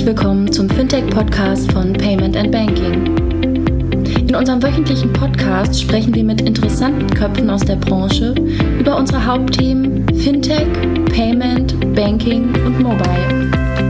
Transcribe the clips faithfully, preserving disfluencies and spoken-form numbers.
Herzlich willkommen zum Fintech-Podcast von Payment and Banking. In unserem wöchentlichen Podcast sprechen wir mit interessanten Köpfen aus der Branche über unsere Hauptthemen Fintech, Payment, Banking und Mobile.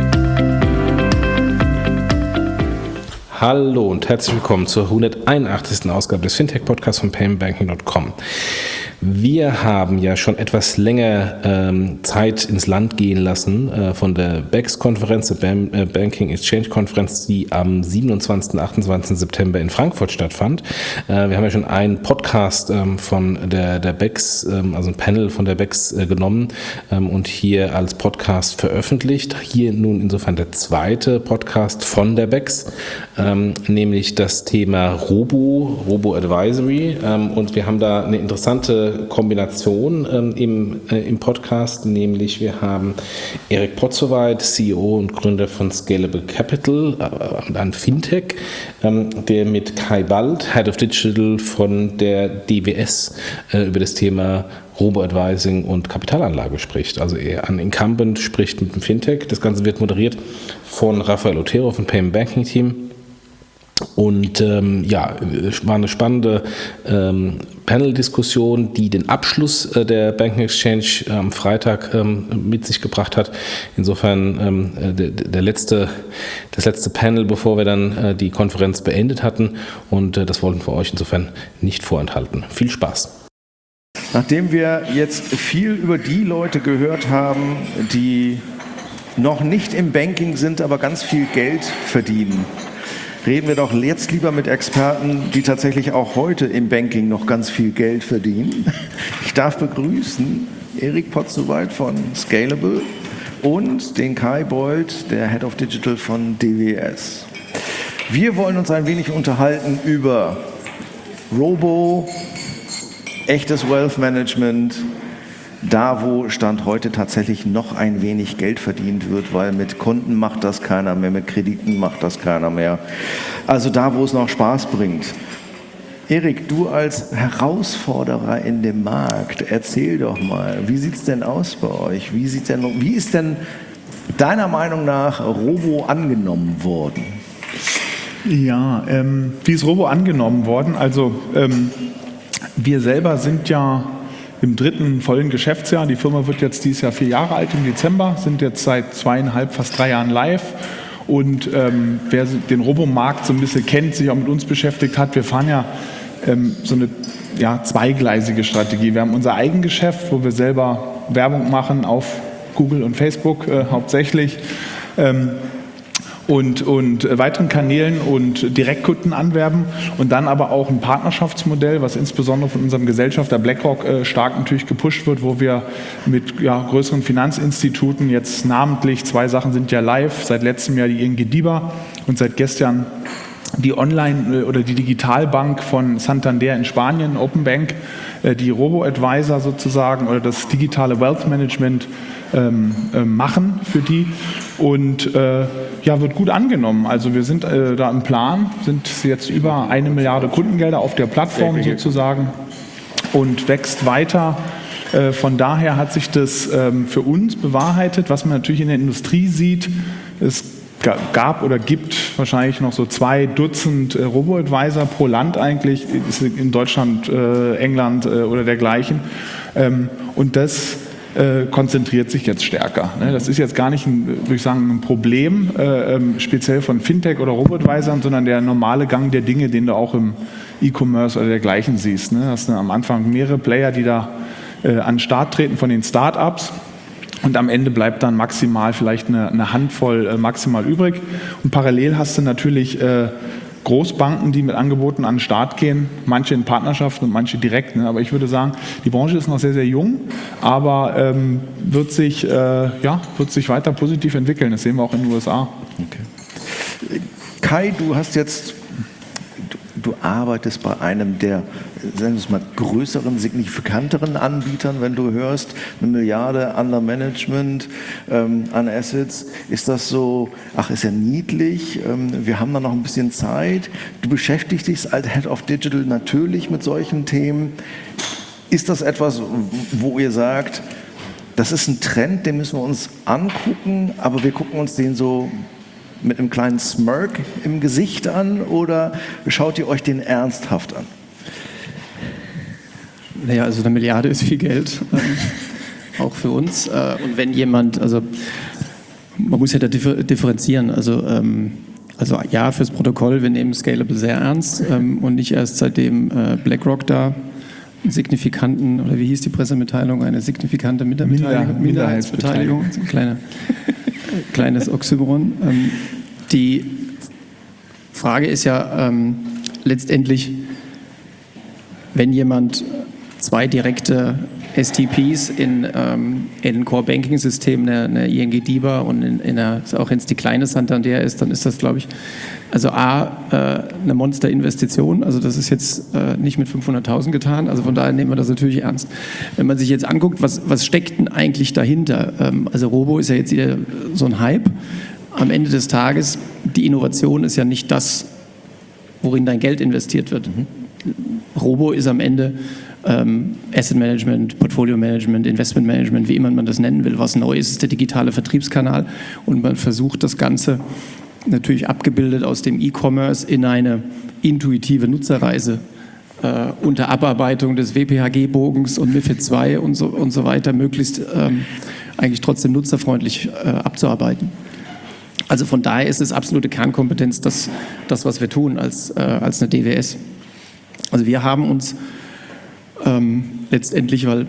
Hallo und herzlich willkommen zur hunderteinundachtzigsten Ausgabe des Fintech-Podcasts von payment banking punkt com. Wir haben ja schon etwas länger ähm, Zeit ins Land gehen lassen äh, von der B E X-Konferenz, der Bam- äh, Banking Exchange-Konferenz, die am siebenundzwanzigsten und achtundzwanzigsten September in Frankfurt stattfand. Äh, wir haben ja schon einen Podcast ähm, von der, der B E X, ähm, also ein Panel von der B E X äh, genommen ähm, und hier als Podcast veröffentlicht. Hier nun insofern der zweite Podcast von der B E X, ähm, nämlich das Thema Robo, Robo-Advisory. Ähm, und wir haben da eine interessante Kombination ähm, im, äh, im Podcast, nämlich wir haben Erik Potzowait, C E O und Gründer von Scalable Capital, äh, ein Fintech, ähm, der mit Kai Bald, Head of Digital von der D W S, äh, über das Thema Robo-Advising und Kapitalanlage spricht. Also er ein Incumbent spricht mit dem Fintech. Das Ganze wird moderiert von Rafael Otero vom Payment Banking Team. Und ähm, ja, war eine spannende ähm, Panel-Diskussion, die den Abschluss äh, der Banking Exchange am ähm, Freitag ähm, mit sich gebracht hat. Insofern ähm, der, der letzte, das letzte Panel, bevor wir dann äh, die Konferenz beendet hatten. Und äh, das wollten wir euch insofern nicht vorenthalten. Viel Spaß. Nachdem wir jetzt viel über die Leute gehört haben, die noch nicht im Banking sind, aber ganz viel Geld verdienen, reden wir doch jetzt lieber mit Experten, die tatsächlich auch heute im Banking noch ganz viel Geld verdienen. Ich darf begrüßen Erik Potzowait von Scalable und den Kai Bald, der Head of Digital von D W S. Wir wollen uns ein wenig unterhalten über Robo, echtes Wealth Management, da wo Stand heute tatsächlich noch ein wenig Geld verdient wird, weil mit Konten macht das keiner mehr, mit Krediten macht das keiner mehr. Also da, wo es noch Spaß bringt. Erik, du als Herausforderer in dem Markt, erzähl doch mal, wie sieht es denn aus bei euch? Wie, sieht's denn, wie ist denn deiner Meinung nach Robo angenommen worden? Ja, ähm, wie ist Robo angenommen worden? Also ähm, wir selber sind ja im dritten vollen Geschäftsjahr. Die Firma wird jetzt dieses Jahr vier Jahre alt im Dezember, sind jetzt seit zweieinhalb, fast drei Jahren live. Und ähm, wer den Robomarkt so ein bisschen kennt, sich auch mit uns beschäftigt hat, wir fahren ja ähm, so eine ja, zweigleisige Strategie. Wir haben unser Eigengeschäft, wo wir selber Werbung machen auf Google und Facebook äh, hauptsächlich. Ähm, Und, und weiteren Kanälen und Direktkunden anwerben und dann aber auch ein Partnerschaftsmodell, was insbesondere von unserem Gesellschafter BlackRock äh, stark natürlich gepusht wird, wo wir mit ja, größeren Finanzinstituten jetzt namentlich, zwei Sachen sind ja live, seit letztem Jahr die I N G DIBA und seit gestern die Online- oder die Digitalbank von Santander in Spanien, Open Bank, äh, die Robo-Advisor sozusagen oder das digitale Wealth Management ähm, äh, machen für die und äh, ja, wird gut angenommen. Also wir sind äh, da im Plan, sind jetzt über eine Milliarde Kundengelder auf der Plattform sozusagen und wächst weiter. Äh, von daher hat sich das ähm, für uns bewahrheitet, was man natürlich in der Industrie sieht. Es gab oder gibt wahrscheinlich noch so zwei Dutzend äh, Robo-Advisor pro Land eigentlich, in Deutschland, äh, England äh, oder dergleichen. Ähm, und das äh, konzentriert sich jetzt stärker. Ne? Das ist jetzt gar nicht, ein, würde ich sagen, ein Problem, äh, ähm, speziell von Fintech oder Robo-Advisern, sondern der normale Gang der Dinge, den du auch im E-Commerce oder dergleichen siehst. Ne? Hast du am Anfang mehrere Player, die da äh, an den Start treten von den Start-ups. Und am Ende bleibt dann maximal vielleicht eine, eine Handvoll äh, maximal übrig. Und parallel hast du natürlich äh, Großbanken, die mit Angeboten an den Start gehen, manche in Partnerschaften und manche direkt. Ne? Aber ich würde sagen, die Branche ist noch sehr, sehr jung, aber ähm, wird, sich, äh, ja, wird sich weiter positiv entwickeln. Das sehen wir auch in den U S A. Okay. Kai, du hast jetzt, du, du arbeitest bei einem der, sagen wir es mal, größeren, signifikanteren Anbietern, wenn du hörst, eine Milliarde under Management ähm, an Assets. Ist das so, ach, ist ja niedlich, ähm, wir haben da noch ein bisschen Zeit. Du beschäftigst dich als Head of Digital natürlich mit solchen Themen. Ist das etwas, wo ihr sagt, das ist ein Trend, den müssen wir uns angucken, aber wir gucken uns den so mit einem kleinen Smirk im Gesicht an oder schaut ihr euch den ernsthaft an? Naja, also eine Milliarde ist viel Geld, ähm, auch für uns. Äh, und wenn jemand, also man muss ja da differ- differenzieren, also, ähm, also ja, fürs Protokoll, wir nehmen Scalable sehr ernst ähm, und nicht erst seitdem äh, BlackRock da einen signifikanten, oder wie hieß die Pressemitteilung, eine signifikante Minderbeteiligung, Minderheitsbeteiligung, ein kleine, kleines Oxymoron. Ähm, die Frage ist ja ähm, letztendlich, wenn jemand zwei direkte S T Ps in, ähm, in ein Core-Banking-System, eine, eine I N G DiBa und in, in einer, auch wenn es die kleine Santander ist, dann ist das, glaube ich, also A, äh, eine Monster-Investition, also das ist jetzt äh, nicht mit fünfhunderttausend getan, also von daher nehmen wir das natürlich ernst. Wenn man sich jetzt anguckt, was, was steckt denn eigentlich dahinter? Ähm, also Robo ist ja jetzt wieder so ein Hype. Am Ende des Tages, die Innovation ist ja nicht das, worin dein Geld investiert wird. Mhm. Robo ist am Ende ähm, Asset Management, Portfolio Management, Investment Management, wie immer man das nennen will. Was neu ist, ist der digitale Vertriebskanal und man versucht das Ganze natürlich abgebildet aus dem E-Commerce in eine intuitive Nutzerreise äh, unter Abarbeitung des W P H G-Bogens und MiFID zwei und so, und so weiter möglichst ähm, eigentlich trotzdem nutzerfreundlich äh, abzuarbeiten. Also von daher ist es absolute Kernkompetenz, das, das was wir tun als, äh, als eine D W S. Also wir haben uns ähm, letztendlich, weil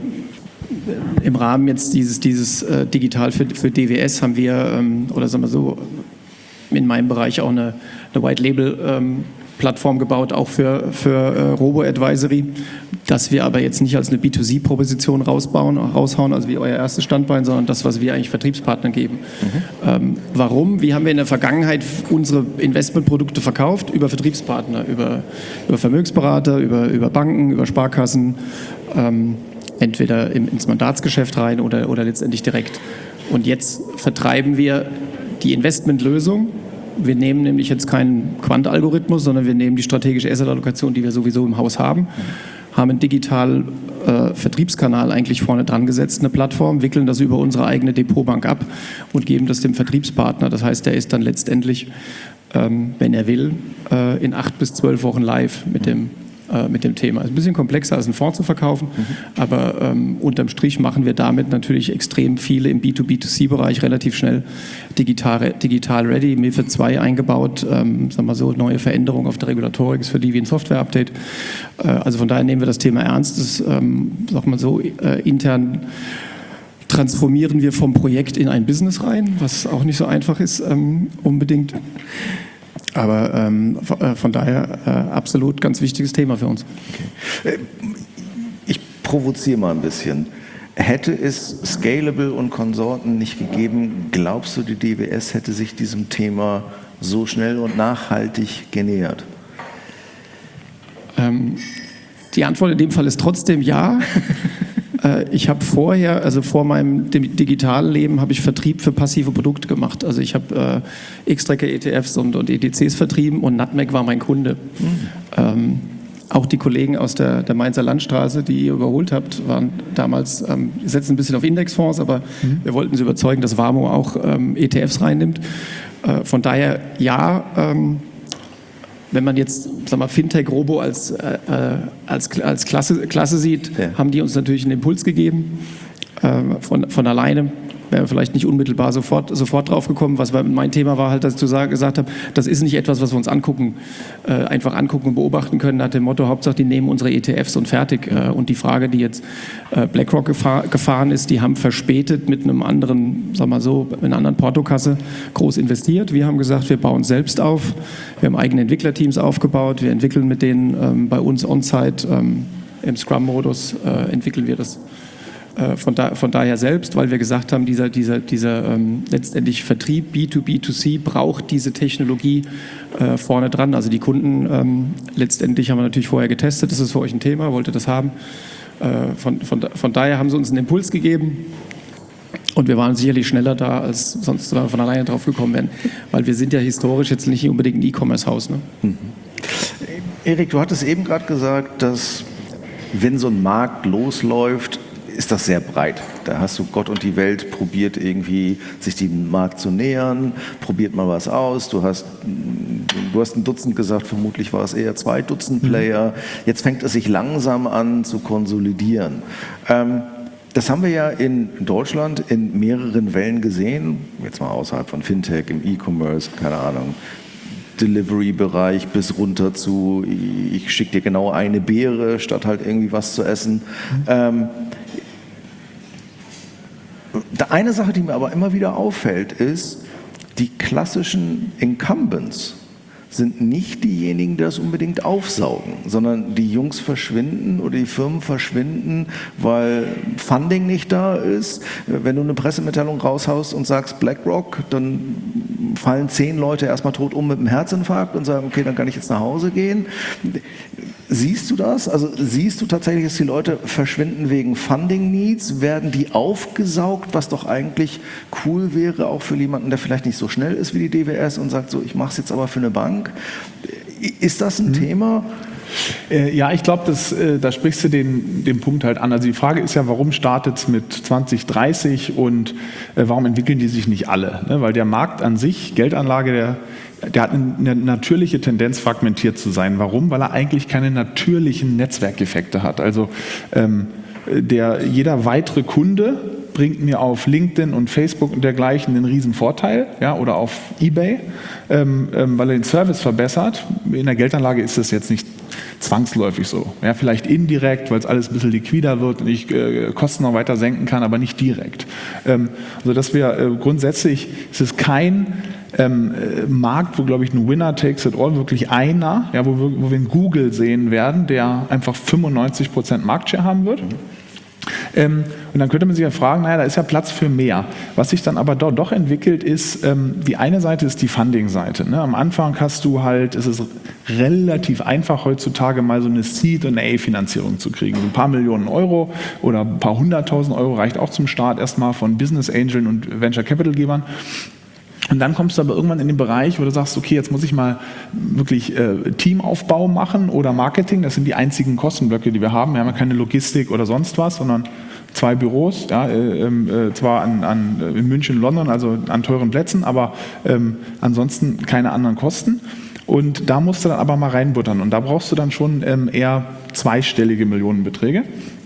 im Rahmen jetzt dieses, dieses äh, Digital für, für D W S haben wir, ähm, oder sagen wir so, in meinem Bereich auch eine, eine White-Label-Plattform ähm, gebaut, auch für, für äh, Robo-Advisory, dass wir aber jetzt nicht als eine B zwei C-Proposition rausbauen, raushauen, also wie euer erstes Standbein, sondern das, was wir eigentlich Vertriebspartnern geben. Mhm. Ähm, warum? Wie haben wir in der Vergangenheit unsere Investmentprodukte verkauft? Über Vertriebspartner, über, über Vermögensberater, über, über Banken, über Sparkassen, ähm, entweder im, ins Mandatsgeschäft rein oder, oder letztendlich direkt. Und jetzt vertreiben wir die Investmentlösung. Wir nehmen nämlich jetzt keinen Quant-Algorithmus, sondern wir nehmen die strategische Asset-Allokation, die wir sowieso im Haus haben, haben einen digitalen äh, Vertriebskanal eigentlich vorne dran gesetzt, eine Plattform, wickeln das über unsere eigene Depotbank ab und geben das dem Vertriebspartner. Das heißt, der ist dann letztendlich, ähm, wenn er will, äh, in acht bis zwölf Wochen live mit dem mit dem Thema. Es ist ein bisschen komplexer als einen Fonds zu verkaufen, mhm. aber ähm, unterm Strich machen wir damit natürlich extrem viele im B zwei B zwei C-Bereich relativ schnell digital, digital ready, MiFID zwei eingebaut, ähm, sagen wir so, neue Veränderungen auf der Regulatorik ist für die wie ein Software-Update. Äh, also von daher nehmen wir das Thema ernst. Das, ähm, sagen wir so, äh, intern transformieren wir vom Projekt in ein Business rein, was auch nicht so einfach ist, ähm, unbedingt. Aber ähm, von daher äh, absolut ganz wichtiges Thema für uns. Okay. Ich provoziere mal ein bisschen. Hätte es Scalable und Konsorten nicht gegeben, glaubst du, die D W S hätte sich diesem Thema so schnell und nachhaltig genähert? Ähm, die Antwort in dem Fall ist trotzdem ja. Ich habe vorher, also vor meinem digitalen Leben, habe ich Vertrieb für passive Produkte gemacht. Also ich habe äh, X-Tracker-E T Fs und, und E T Cs vertrieben und Nutmeg war mein Kunde. Mhm. Ähm, auch die Kollegen aus der, der Mainzer Landstraße, die ihr überholt habt, waren damals, ähm, setzen ein bisschen auf Indexfonds, aber mhm. wir wollten sie überzeugen, dass Warmo auch ähm, E T Fs reinnimmt. Äh, von daher ja, ähm, wenn man jetzt, sag mal, Fintech Robo als, äh, als, als Klasse, Klasse sieht, ja. haben die uns natürlich einen Impuls gegeben. Äh, von, von alleine wäre vielleicht nicht unmittelbar sofort, sofort drauf gekommen. Was mein Thema war halt, dass ich zu sagen, gesagt habe, das ist nicht etwas, was wir uns angucken, äh, einfach angucken und beobachten können, nach dem Motto, Hauptsache die nehmen unsere E T Fs und fertig. Äh, und die Frage, die jetzt äh, BlackRock gefahr, gefahren ist, die haben verspätet mit einem anderen, sag mal so, mit einer anderen Portokasse groß investiert. Wir haben gesagt, wir bauen selbst auf. Wir haben eigene Entwicklerteams aufgebaut. Wir entwickeln mit denen ähm, bei uns on-site ähm, im Scrum-Modus, äh, entwickeln wir das Von, da, von daher selbst, weil wir gesagt haben, dieser, dieser, dieser ähm, letztendlich Vertrieb B zwei B zwei C braucht diese Technologie äh, vorne dran. Also die Kunden ähm, letztendlich haben wir natürlich vorher getestet, das ist für euch ein Thema, wollte das haben. Äh, von, von, von daher haben sie uns einen Impuls gegeben und wir waren sicherlich schneller da, als sonst von alleine drauf gekommen wären, weil wir sind ja historisch jetzt nicht unbedingt ein E-Commerce-Haus. Ne? Mhm. Erik, du hattest eben gerade gesagt, dass wenn so ein Markt losläuft, ist das sehr breit. Da hast du Gott und die Welt probiert irgendwie, sich dem Markt zu nähern, probiert mal was aus. Du hast, du hast ein Dutzend gesagt, vermutlich war es eher zwei Dutzend Player. Jetzt fängt es sich langsam an zu konsolidieren. Ähm, Das haben wir ja in Deutschland in mehreren Wellen gesehen, jetzt mal außerhalb von Fintech, im E-Commerce, keine Ahnung, Delivery-Bereich bis runter zu, ich schicke dir genau eine Beere, statt halt irgendwie was zu essen. Mhm. Ähm, eine Sache, die mir aber immer wieder auffällt, ist, die klassischen Incumbents sind nicht diejenigen, die das unbedingt aufsaugen, sondern die Jungs verschwinden oder die Firmen verschwinden, weil Funding nicht da ist. Wenn du eine Pressemitteilung raushaust und sagst BlackRock, dann fallen zehn Leute erstmal tot um mit einem Herzinfarkt und sagen, okay, dann kann ich jetzt nach Hause gehen. Siehst du das? Also siehst du tatsächlich, dass die Leute verschwinden wegen Funding-Needs? Werden die aufgesaugt, was doch eigentlich cool wäre, auch für jemanden, der vielleicht nicht so schnell ist wie die D W S und sagt so, ich mache es jetzt aber für eine Bank? Ist das ein mhm. Thema? Äh, ja, ich glaube, äh, da sprichst du den, den Punkt halt an. Also die Frage ist ja, warum startet es mit zwanzig dreißig und äh, warum entwickeln die sich nicht alle? Ne? Weil der Markt an sich, Geldanlage, der Der hat eine natürliche Tendenz, fragmentiert zu sein. Warum? Weil er eigentlich keine natürlichen Netzwerkeffekte hat. Also ähm, der, jeder weitere Kunde bringt mir auf LinkedIn und Facebook und dergleichen einen riesen Vorteil, ja, oder auf eBay, ähm, ähm, weil er den Service verbessert. In der Geldanlage ist das jetzt nicht zwangsläufig so. Ja, vielleicht indirekt, weil es alles ein bisschen liquider wird und ich äh, Kosten noch weiter senken kann, aber nicht direkt. Ähm, also dass wir äh, grundsätzlich, es ist kein Ähm, Markt, wo, glaube ich, ein Winner takes it all, wirklich einer, ja, wo, wir, wo wir einen Google sehen werden, der einfach fünfundneunzig Prozent Marktshare haben wird. Ähm, und dann könnte man sich ja fragen, naja, da ist ja Platz für mehr. Was sich dann aber dort doch entwickelt ist, ähm, die eine Seite ist die Funding-Seite. Ne? Am Anfang hast du halt, es ist relativ einfach heutzutage mal so eine Seed- und eine A-Finanzierung zu kriegen. So ein paar Millionen Euro oder ein paar hunderttausend Euro reicht auch zum Start erstmal von Business Angeln und Venture Capital Gebern. Und dann kommst du aber irgendwann in den Bereich, wo du sagst, okay, jetzt muss ich mal wirklich äh, Teamaufbau machen oder Marketing. Das sind die einzigen Kostenblöcke, die wir haben. Wir haben ja keine Logistik oder sonst was, sondern zwei Büros, ja, äh, äh, zwar an, an, in München, London, also an teuren Plätzen, aber ähm, ansonsten keine anderen Kosten. Und da musst du dann aber mal reinbuttern. Und da brauchst du dann schon ähm, eher zweistellige Millionenbeträge.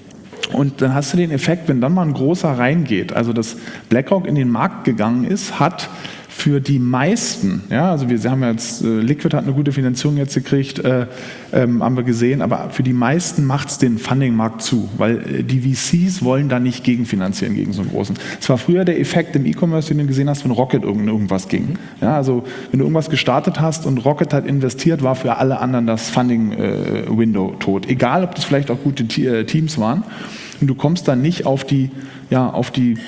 Und dann hast du den Effekt, wenn dann mal ein großer reingeht, also dass BlackRock in den Markt gegangen ist, hat für die meisten, ja, also wir haben jetzt, äh, Liquid hat eine gute Finanzierung jetzt gekriegt, äh, ähm, haben wir gesehen, aber für die meisten macht es den Funding-Markt zu, weil äh, die V Cs wollen da nicht gegenfinanzieren gegen so einen großen. Es war früher der Effekt im E-Commerce, den du gesehen hast, wenn Rocket irgend, irgendwas ging. Ja, also wenn du irgendwas gestartet hast und Rocket hat investiert, war für alle anderen das Funding-Window äh, tot. Egal, ob das vielleicht auch gute T- äh, Teams waren. Und du kommst dann nicht auf die, ja, auf die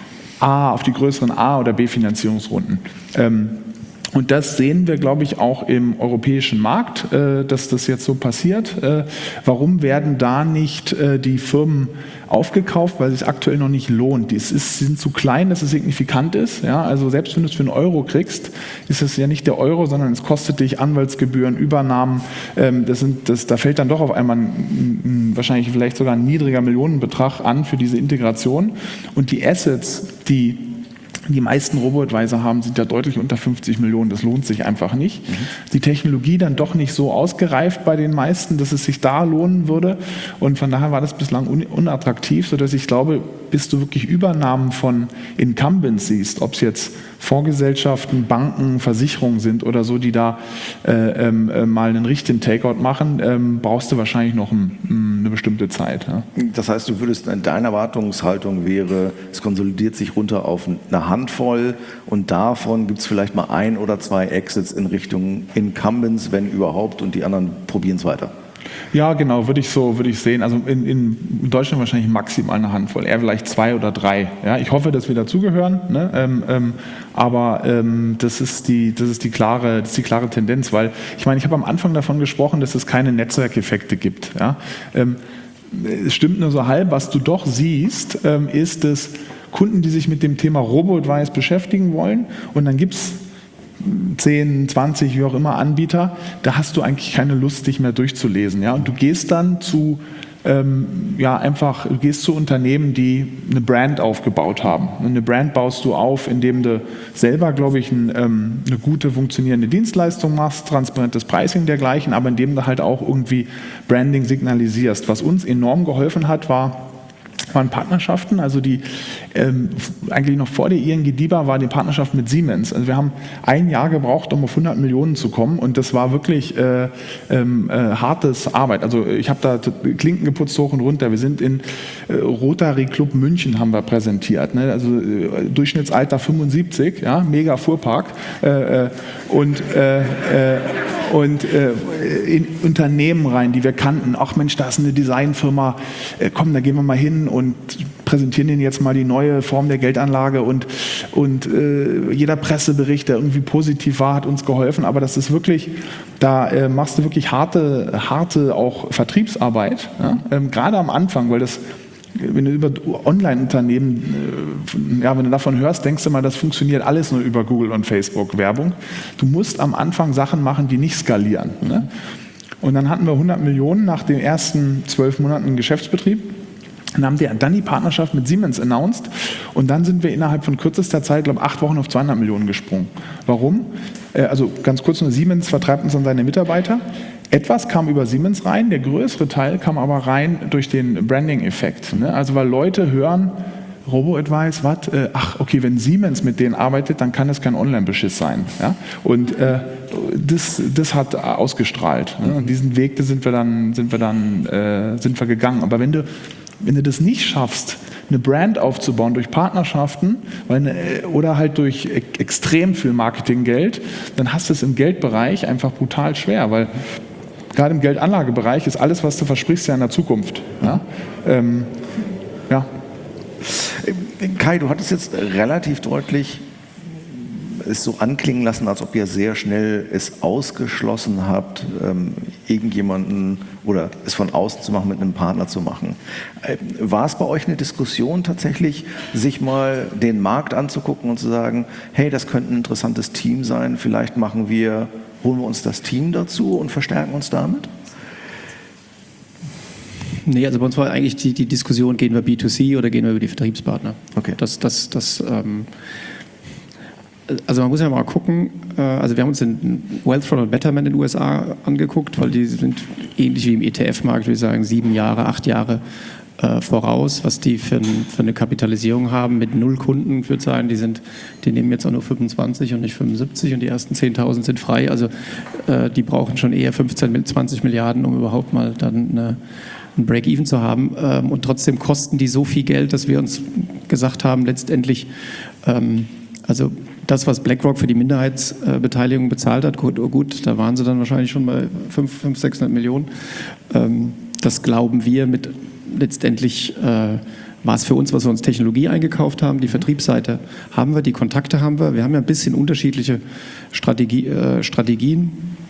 A, auf die größeren A- oder B-Finanzierungsrunden. Ähm, und das sehen wir, glaube ich, auch im europäischen Markt, äh, dass das jetzt so passiert. Äh, warum werden da nicht äh, die Firmen aufgekauft? Weil es sich aktuell noch nicht lohnt. Die ist, sind zu klein, dass es signifikant ist. Ja? Also selbst wenn du es für einen Euro kriegst, ist es ja nicht der Euro, sondern es kostet dich Anwaltsgebühren, Übernahmen. Ähm, das sind, das, da fällt dann doch auf einmal ein, ein, wahrscheinlich vielleicht sogar ein niedriger Millionenbetrag an für diese Integration. Und die Assets, die die meisten Robo-Advisor haben, sind ja deutlich unter fünfzig Millionen. Das lohnt sich einfach nicht. Mhm. Die Technologie dann doch nicht so ausgereift bei den meisten, dass es sich da lohnen würde. Und von daher war das bislang un- unattraktiv, sodass ich glaube, bis du wirklich Übernahmen von Incumbents siehst, ob es jetzt Fondsgesellschaften, Banken, Versicherungen sind oder so, die da äh, äh, mal einen richtigen Takeout machen, äh, brauchst du wahrscheinlich noch ein, eine bestimmte Zeit. Ja. Das heißt, du würdest, deine Erwartungshaltung wäre, es konsolidiert sich runter auf eine Handvoll und davon gibt es vielleicht mal ein oder zwei Exits in Richtung Incumbents, wenn überhaupt, und die anderen probieren es weiter. Ja, genau, würde ich so würde ich sehen. Also in, in Deutschland wahrscheinlich maximal eine Handvoll, eher vielleicht zwei oder drei. Ja, ich hoffe, dass wir dazugehören, ne? ähm, ähm, aber ähm, das ist die das ist die klare das ist die klare Tendenz, weil ich meine, ich habe am Anfang davon gesprochen, dass es keine Netzwerkeffekte gibt. Ja? Ähm, es stimmt nur so halb. Was du doch siehst, ähm, ist, dass Kunden, die sich mit dem Thema Robo-Advice beschäftigen wollen, und dann gibt es zehn, zwanzig, wie auch immer Anbieter, da hast du eigentlich keine Lust, dich mehr durchzulesen. Ja? Und du gehst dann zu ähm, ja, einfach, du gehst zu Unternehmen, die eine Brand aufgebaut haben. Und eine Brand baust du auf, indem du selber, glaube ich, ein, ähm, eine gute, funktionierende Dienstleistung machst, transparentes Pricing dergleichen, aber indem du halt auch irgendwie Branding signalisierst. Was uns enorm geholfen hat, war, waren Partnerschaften, also die ähm, eigentlich noch vor der I N G DIBA war die Partnerschaft mit Siemens. Also wir haben ein Jahr gebraucht, um auf hundert Millionen zu kommen und das war wirklich äh, ähm, äh, hartes Arbeit. Also ich habe da Klinken geputzt hoch und runter. Wir sind in äh, Rotary Club München haben wir präsentiert, ne? Also äh, Durchschnittsalter fünfundsiebzig, ja, mega Fuhrpark äh, äh, und äh, äh, und äh, in Unternehmen rein, die wir kannten. Ach Mensch, da ist eine Designfirma, äh, komm, da gehen wir mal hin und präsentieren denen jetzt mal die neue Form der Geldanlage und, und äh, jeder Pressebericht, der irgendwie positiv war, hat uns geholfen, aber das ist wirklich, da äh, machst du wirklich harte, harte auch Vertriebsarbeit, ja? ähm, gerade am Anfang, weil das, wenn du über Online-Unternehmen, ja, wenn du davon hörst, denkst du mal, das funktioniert alles nur über Google und Facebook Werbung. Du musst am Anfang Sachen machen, die nicht skalieren. Ne? Und dann hatten wir hundert Millionen nach den ersten zwölf Monaten Geschäftsbetrieb. Dann haben wir dann die Partnerschaft mit Siemens announced und dann sind wir innerhalb von kürzester Zeit, glaube ich, acht Wochen auf zweihundert Millionen gesprungen. Warum? Also ganz kurz nur, Siemens vertreibt uns an seine Mitarbeiter. Etwas kam über Siemens rein, der größere Teil kam aber rein durch den Branding-Effekt. Ne? Also weil Leute hören, Robo-Advice, was? Äh, ach, okay, wenn Siemens mit denen arbeitet, dann kann es kein Online-Beschiss sein. Ja? Und äh, das, das hat ausgestrahlt. Ne? Und diesen Weg sind wir dann, sind wir dann äh, sind wir gegangen. Aber wenn du, wenn du das nicht schaffst, eine Brand aufzubauen durch Partnerschaften weil, oder halt durch extrem viel Marketinggeld, dann hast du es im Geldbereich einfach brutal schwer, weil gerade im Geldanlagebereich ist alles, was du versprichst, ja in der Zukunft. Ja. Ähm, ja. Kai, du hattest jetzt relativ deutlich es so anklingen lassen, als ob ihr sehr schnell es ausgeschlossen habt, ähm, irgendjemanden oder es von außen zu machen, mit einem Partner zu machen. Ähm, war es bei euch eine Diskussion tatsächlich, sich mal den Markt anzugucken und zu sagen, hey, das könnte ein interessantes Team sein, vielleicht machen wir, holen wir uns das Team dazu und verstärken uns damit? Nee, also bei uns war eigentlich die, die Diskussion, gehen wir B zwei C oder gehen wir über die Vertriebspartner. Okay. Das, das, das, ähm, also man muss ja mal gucken, äh, also wir haben uns den Wealthfront und Betterment in den U S A angeguckt, weil die sind ähnlich wie im E T F-Markt, würde ich sagen, sieben Jahre, acht Jahre äh, voraus, was die für, ein, für eine Kapitalisierung haben mit null Kunden. Ich würde sagen, die, sind, die nehmen jetzt auch nur fünfundzwanzig und nicht fünfundsiebzig und die ersten zehntausend sind frei. Also äh, die brauchen schon eher fünfzehn bis zwanzig Milliarden, um überhaupt mal dann eine ein Break-Even zu haben ähm, und trotzdem kosten die so viel Geld, dass wir uns gesagt haben, letztendlich, ähm, also das, was BlackRock für die Minderheitsbeteiligung bezahlt hat, gut, gut, da waren sie dann wahrscheinlich schon bei fünfhundert, sechshundert Millionen. Ähm, das glauben wir mit letztendlich äh, war es für uns, was wir uns Technologie eingekauft haben, die Vertriebsseite haben wir, die Kontakte haben wir. Wir haben ja ein bisschen unterschiedliche Strategie, äh, Strategien.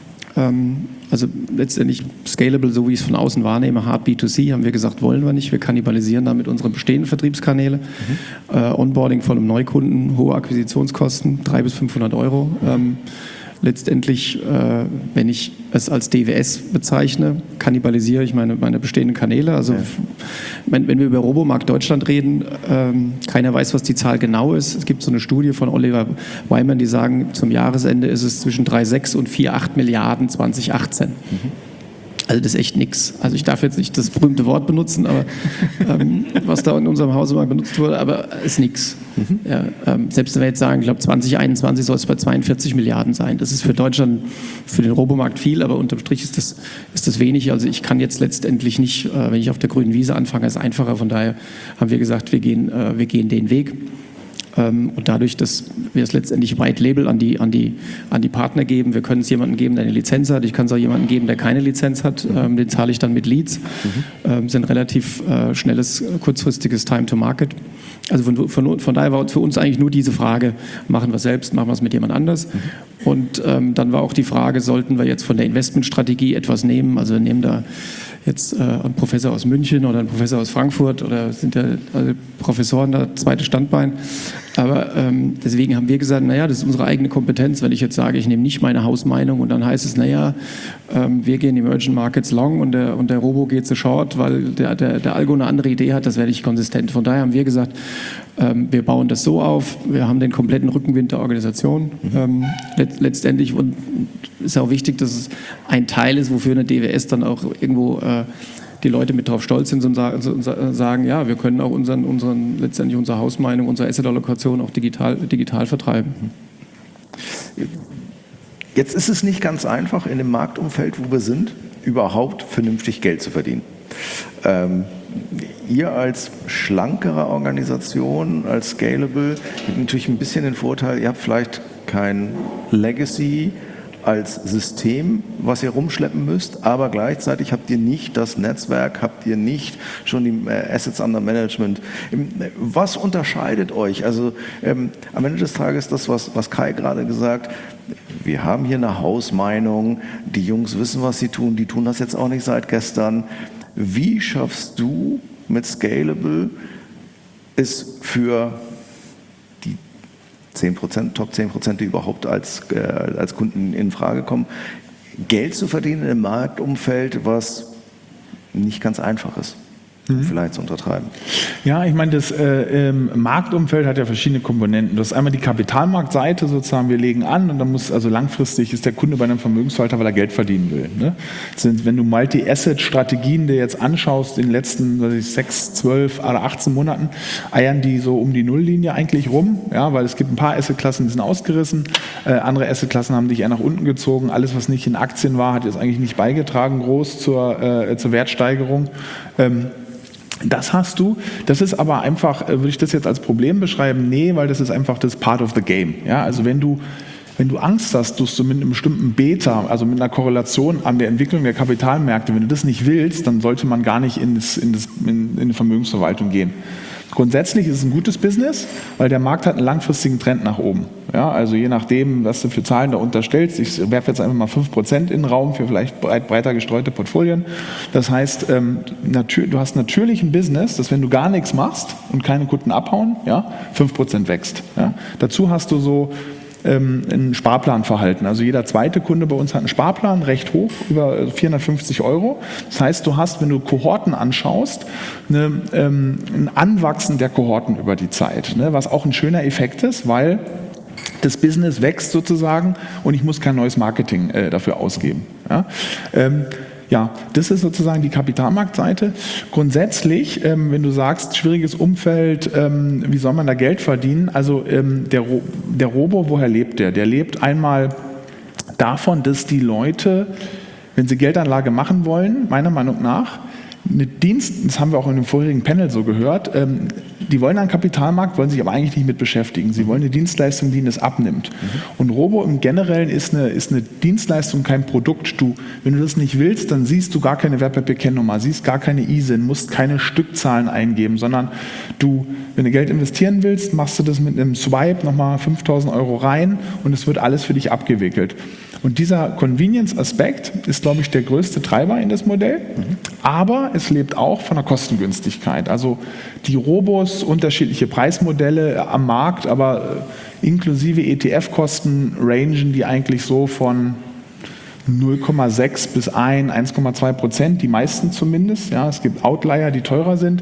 Also letztendlich scalable, so wie ich es von außen wahrnehme, hard B zwei C, haben wir gesagt, wollen wir nicht. Wir kannibalisieren damit unsere bestehenden Vertriebskanäle. Mhm. Äh, Onboarding von einem Neukunden, hohe Akquisitionskosten, dreihundert bis fünfhundert Euro. Ähm, letztendlich, äh, wenn ich es als D W S bezeichne, kannibalisiere ich meine, meine bestehenden Kanäle. Also ja. wenn, wenn wir über Robomarkt Deutschland reden, ähm, keiner weiß, was die Zahl genau ist. Es gibt so eine Studie von Oliver Wyman, die sagen, zum Jahresende ist es zwischen drei Komma sechs und vier Komma acht Milliarden zwanzig achtzehn. Mhm. Also das ist echt nix. Also ich darf jetzt nicht das berühmte Wort benutzen, aber ähm, was da in unserem Hause mal benutzt wurde, aber ist nix. Mhm. Ja, ähm, selbst wenn wir jetzt sagen, ich glaube zwanzig einundzwanzig soll es bei zweiundvierzig Milliarden sein. Das ist für Deutschland, für den Robomarkt viel, aber unterm Strich ist das, ist das wenig. Also ich kann jetzt letztendlich nicht, äh, wenn ich auf der grünen Wiese anfange, ist einfacher. Von daher haben wir gesagt, wir gehen, äh, wir gehen den Weg. Und dadurch, dass wir es letztendlich White Label an die, an, die, an die Partner geben, wir können es jemandem geben, der eine Lizenz hat, ich kann es auch jemandem geben, der keine Lizenz hat, mhm. den zahle ich dann mit Leads, mhm. ähm, sind relativ äh, schnelles, kurzfristiges Time to Market. Also von, von, von daher war für uns eigentlich nur diese Frage, machen wir es selbst, machen wir es mit jemand anders. Mhm. Und ähm, dann war auch die Frage, sollten wir jetzt von der Investmentstrategie etwas nehmen, also wir nehmen da jetzt äh, ein Professor aus München oder ein Professor aus Frankfurt oder sind ja also Professoren da, zweites Standbein. Aber ähm, deswegen haben wir gesagt, naja, das ist unsere eigene Kompetenz. Wenn ich jetzt sage, ich nehme nicht meine Hausmeinung und dann heißt es, naja, ähm, wir gehen Emerging Markets long und der, und der Robo geht zu short, weil der, der, der Algo eine andere Idee hat, das wäre nicht konsistent. Von daher haben wir gesagt, ähm, wir bauen das so auf, wir haben den kompletten Rückenwind der Organisation. Mhm. Ähm, let, letztendlich und ist auch wichtig, dass es ein Teil ist, wofür eine D W S dann auch irgendwo äh, die Leute mit drauf stolz sind und sagen, ja, wir können auch unseren, unseren, letztendlich unsere Hausmeinung, unsere Asset-Allokation auch digital, digital vertreiben. Jetzt ist es nicht ganz einfach, in dem Marktumfeld, wo wir sind, überhaupt vernünftig Geld zu verdienen. Ähm, ihr als schlankere Organisation, als Scalable, habt natürlich ein bisschen den Vorteil, ihr habt vielleicht kein Legacy als System, was ihr rumschleppen müsst, aber gleichzeitig habt ihr nicht das Netzwerk, habt ihr nicht schon die Assets under Management. Was unterscheidet euch? Also ähm, am Ende des Tages das, was, was Kai gerade gesagt hat, wir haben hier eine Hausmeinung, die Jungs wissen, was sie tun, die tun das jetzt auch nicht seit gestern. Wie schaffst du mit Scalable es für zehn Prozent, Top zehn Prozent, die überhaupt als, äh, als Kunden in Frage kommen, Geld zu verdienen im Marktumfeld, was nicht ganz einfach ist, mhm. vielleicht zu untertreiben? Ja, ich meine, das äh, ähm, Marktumfeld hat ja verschiedene Komponenten. Das ist einmal die Kapitalmarktseite sozusagen, wir legen an und dann muss, also langfristig ist der Kunde bei einem Vermögensverwalter, weil er Geld verdienen will. Ne? Sind, wenn du Multi-Asset-Strategien dir jetzt anschaust, in den letzten weiß ich, sechs, zwölf oder achtzehn Monaten, eiern die so um die Nulllinie eigentlich rum, ja, weil es gibt ein paar Asset-Klassen, die sind ausgerissen, äh, andere Asset-Klassen haben dich eher nach unten gezogen. Alles, was nicht in Aktien war, hat jetzt eigentlich nicht beigetragen groß zur, äh, zur Wertsteigerung. Ähm, Das hast du. Das ist aber einfach, würde ich das jetzt als Problem beschreiben? Nee, weil das ist einfach das Part of the Game. Ja, also wenn du, wenn du Angst hast, dass du mit einem bestimmten Beta, also mit einer Korrelation an der Entwicklung der Kapitalmärkte, wenn du das nicht willst, dann sollte man gar nicht in, das, in, das, in, in die Vermögensverwaltung gehen. Grundsätzlich ist es ein gutes Business, weil der Markt hat einen langfristigen Trend nach oben. Ja, also je nachdem, was du für Zahlen da unterstellst, ich werfe jetzt einfach mal fünf Prozent in den Raum für vielleicht breit, breiter gestreute Portfolien. Das heißt, ähm, natür- du hast natürlich ein Business, dass wenn du gar nichts machst und keine Kunden abhauen, ja, fünf Prozent wächst. Ja. Dazu hast du so ein Sparplanverhalten. Also jeder zweite Kunde bei uns hat einen Sparplan, recht hoch, über vierhundertfünfzig Euro. Das heißt, du hast, wenn du Kohorten anschaust, eine, ähm, ein Anwachsen der Kohorten über die Zeit, ne, was auch ein schöner Effekt ist, weil das Business wächst sozusagen und ich muss kein neues Marketing äh, dafür ausgeben. Ja. Ähm, Ja, das ist sozusagen die Kapitalmarktseite. Grundsätzlich, ähm, wenn du sagst, schwieriges Umfeld, ähm, wie soll man da Geld verdienen? Also ähm, der, Ro- der Robo, woher lebt der? Der lebt einmal davon, dass die Leute, wenn sie Geldanlage machen wollen, meiner Meinung nach, eine Dienst, das haben wir auch in dem vorherigen Panel so gehört, ähm, die wollen einen Kapitalmarkt, wollen sich aber eigentlich nicht mit beschäftigen. Sie wollen eine Dienstleistung, die ihnen das abnimmt. Mhm. Und Robo im Generellen ist eine, ist eine Dienstleistung, kein Produkt. Du, wenn du das nicht willst, dann siehst du gar keine Wertpapierkennnummer, siehst gar keine I S I N, musst keine Stückzahlen eingeben, sondern du, wenn du Geld investieren willst, machst du das mit einem Swipe nochmal fünftausend Euro rein und es wird alles für dich abgewickelt. Und dieser Convenience-Aspekt ist, glaube ich, der größte Treiber in das Modell. Mhm. Aber es lebt auch von der Kostengünstigkeit. Also die Robos, unterschiedliche Preismodelle am Markt, aber inklusive E T F-Kosten rangen die eigentlich so von null Komma sechs bis eins, eins Komma zwei Prozent, die meisten zumindest. Ja, es gibt Outlier, die teurer sind.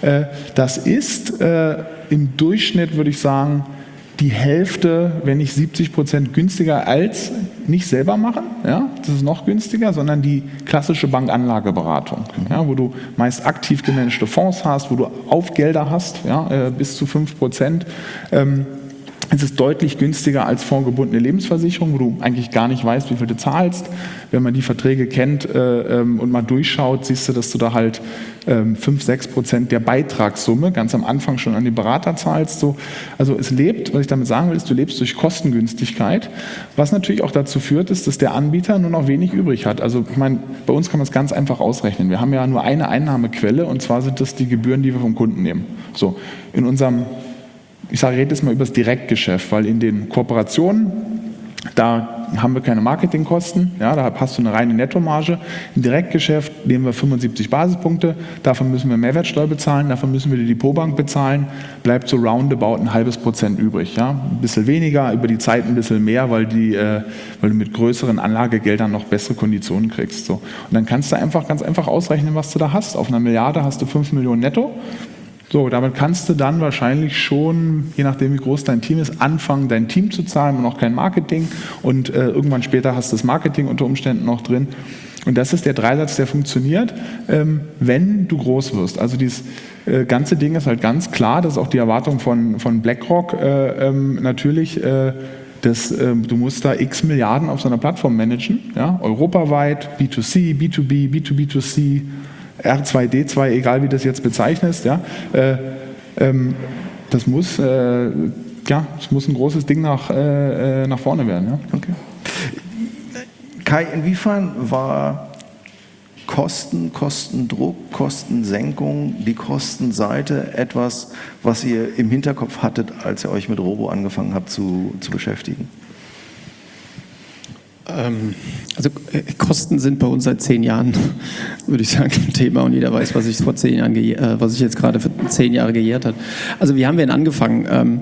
Das ist im Durchschnitt, würde ich sagen, die Hälfte, wenn nicht siebzig Prozent günstiger als nicht selber machen, ja, das ist noch günstiger, sondern die klassische Bankanlageberatung, ja, wo du meist aktiv gemanagte Fonds hast, wo du Aufgelder hast, ja, bis zu fünf Prozent. Ähm, Es ist deutlich günstiger als fondgebundene Lebensversicherung, wo du eigentlich gar nicht weißt, wie viel du zahlst. Wenn man die Verträge kennt äh, ähm, und mal durchschaut, siehst du, dass du da halt ähm, fünf, sechs Prozent der Beitragssumme ganz am Anfang schon an die Berater zahlst. So. Also es lebt, was ich damit sagen will, ist, du lebst durch Kostengünstigkeit, was natürlich auch dazu führt, ist, dass der Anbieter nur noch wenig übrig hat. Also ich meine, bei uns kann man es ganz einfach ausrechnen. Wir haben ja nur eine Einnahmequelle und zwar sind das die Gebühren, die wir vom Kunden nehmen. So, in unserem Ich sage, rede jetzt mal über das Direktgeschäft, weil in den Kooperationen, da haben wir keine Marketingkosten, ja, da hast du eine reine Nettomarge. Im Direktgeschäft nehmen wir fünfundsiebzig Basispunkte, davon müssen wir Mehrwertsteuer bezahlen, davon müssen wir die Depotbank bezahlen, bleibt so roundabout ein halbes Prozent übrig. Ja. Ein bisschen weniger, über die Zeit ein bisschen mehr, weil, die, äh, weil du mit größeren Anlagegeldern noch bessere Konditionen kriegst. So. Und dann kannst du einfach ganz einfach ausrechnen, was du da hast. Auf einer Milliarde hast du fünf Millionen netto. So, damit kannst du dann wahrscheinlich schon, je nachdem wie groß dein Team ist, anfangen, dein Team zu zahlen und noch kein Marketing. Und äh, irgendwann später hast du das Marketing unter Umständen noch drin. Und das ist der Dreisatz, der funktioniert, ähm, wenn du groß wirst. Also dieses äh, ganze Ding ist halt ganz klar, das ist auch die Erwartung von, von BlackRock äh, ähm, natürlich, äh, dass, äh, du musst da x Milliarden auf so einer Plattform managen, ja, europaweit, B zwei C, B zwei B, B zwei B zwei C, R zwei D zwei, egal wie du das jetzt bezeichnest, ja, äh, ähm, das muss, äh, ja, das muss ein großes Ding nach, äh, nach vorne werden. Ja. Okay. Kai, inwiefern war Kosten, Kostendruck, Kostensenkung, die Kostenseite etwas, was ihr im Hinterkopf hattet, als ihr euch mit Robo angefangen habt zu, zu beschäftigen? Also Kosten sind bei uns seit zehn Jahren, würde ich sagen, ein Thema und jeder weiß, was ich vor zehn Jahren, äh, was ich jetzt gerade für zehn Jahre gejährt hat. Also wie haben wir denn angefangen? Ähm,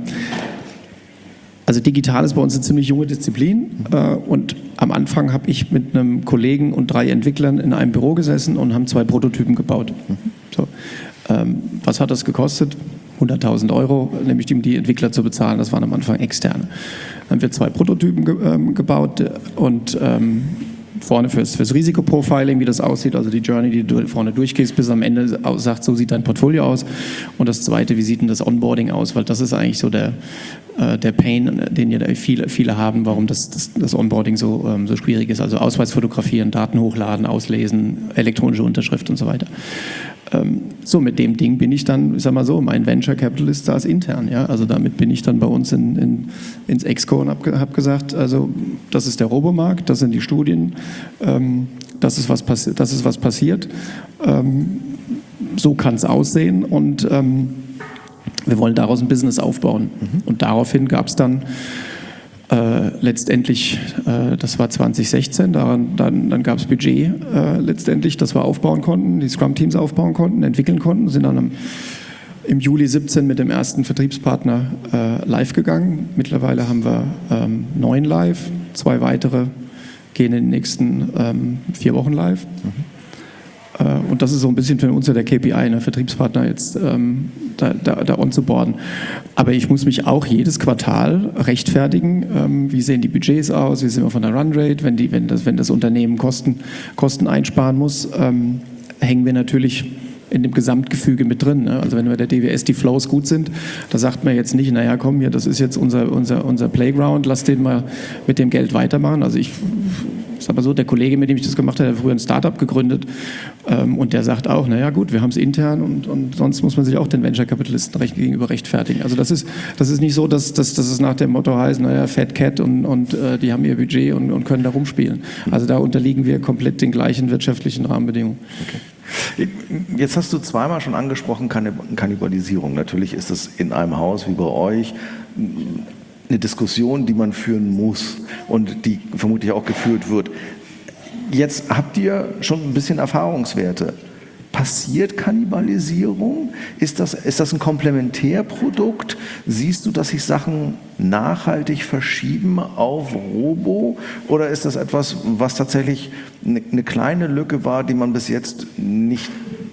also digital ist bei uns eine ziemlich junge Disziplin äh, und am Anfang habe ich mit einem Kollegen und drei Entwicklern in einem Büro gesessen und haben zwei Prototypen gebaut. So. Ähm, was hat das gekostet? hunderttausend Euro, nämlich um die Entwickler zu bezahlen. Das waren am Anfang externe. Dann haben wir zwei Prototypen ge ähm, gebaut und ähm, vorne fürs, fürs Risikoprofiling, wie das aussieht, also die Journey, die du vorne durchgehst, bis am Ende sagt, so sieht dein Portfolio aus. Und das zweite, wie sieht denn das Onboarding aus? Weil das ist eigentlich so der, äh, der Pain, den ja viele, viele haben, warum das, das, das Onboarding so, ähm, so schwierig ist. Also Ausweis fotografieren, Daten hochladen, auslesen, elektronische Unterschrift und so weiter. So, mit dem Ding bin ich dann, ich sag mal so, mein Venture Capitalist saß intern. Ja? Also damit bin ich dann bei uns in, in, ins Exco und habe hab gesagt, also das ist der Robomarkt, das sind die Studien, ähm, das, ist was das ist was passiert, ähm, so kann es aussehen und ähm, wir wollen daraus ein Business aufbauen. Mhm. Und daraufhin gab es dann Äh, letztendlich, äh, das war zwanzig sechzehn, daran, dann, dann gab es Budget äh, letztendlich, das wir aufbauen konnten, die Scrum-Teams aufbauen konnten, entwickeln konnten, sind dann am, im Juli siebzehn mit dem ersten Vertriebspartner äh, live gegangen. Mittlerweile haben wir ähm, neun live, zwei weitere gehen in den nächsten ähm, vier Wochen live. Mhm. Und das ist so ein bisschen für uns ja der K P I, ne, Vertriebspartner jetzt ähm, da, da, da on zu boarden. Aber ich muss mich auch jedes Quartal rechtfertigen, ähm, wie sehen die Budgets aus, wie sind wir von der Runrate, wenn, die, wenn, das, wenn das Unternehmen Kosten, Kosten einsparen muss, ähm, hängen wir natürlich in dem Gesamtgefüge mit drin. Ne? Also wenn bei der D W S die Flows gut sind, da sagt man jetzt nicht, naja komm hier, das ist jetzt unser, unser, unser Playground, lass den mal mit dem Geld weitermachen. Also ich sag mal so, der Kollege, mit dem ich das gemacht habe, hat früher ein Startup gegründet ähm, und der sagt auch, naja gut, wir haben es intern und, und sonst muss man sich auch den Venture-Kapitalisten recht, gegenüber rechtfertigen. Also das ist, das ist nicht so, dass, dass, dass es nach dem Motto heißt, naja, Fat Cat und, und äh, die haben ihr Budget und, und können da rumspielen. Also da unterliegen wir komplett den gleichen wirtschaftlichen Rahmenbedingungen. Okay. Jetzt hast du zweimal schon angesprochen, Kannibalisierung. Natürlich ist es in einem Haus wie bei euch eine Diskussion, die man führen muss und die vermutlich auch geführt wird. Jetzt habt ihr schon ein bisschen Erfahrungswerte. Passiert Kannibalisierung? Ist das, ist das ein Komplementärprodukt? Siehst du, dass sich Sachen nachhaltig verschieben auf Robo? Oder ist das etwas, was tatsächlich eine, eine kleine Lücke war, die man bis jetzt nicht,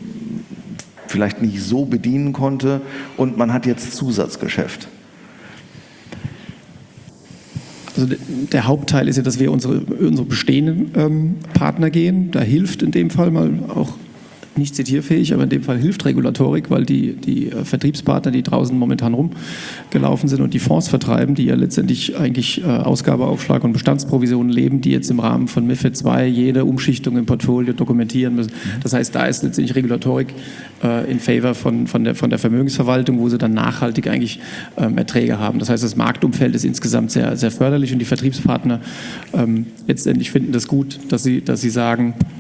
vielleicht nicht so bedienen konnte und man hat jetzt Zusatzgeschäft? Also der Hauptteil ist ja, dass wir unsere, unsere bestehenden ähm, Partner gehen. Da hilft in dem Fall mal auch nicht zitierfähig, aber in dem Fall hilft Regulatorik, weil die, die Vertriebspartner, die draußen momentan rumgelaufen sind und die Fonds vertreiben, die ja letztendlich eigentlich äh, Ausgabeaufschlag und Bestandsprovisionen leben, die jetzt im Rahmen von MiFID zwei jede Umschichtung im Portfolio dokumentieren müssen. Das heißt, da ist letztendlich Regulatorik äh, in favor von, von, der, von der Vermögensverwaltung, wo sie dann nachhaltig eigentlich ähm, Erträge haben. Das heißt, das Marktumfeld ist insgesamt sehr, sehr förderlich und die Vertriebspartner ähm, letztendlich finden das gut, dass sie, dass sie sagen,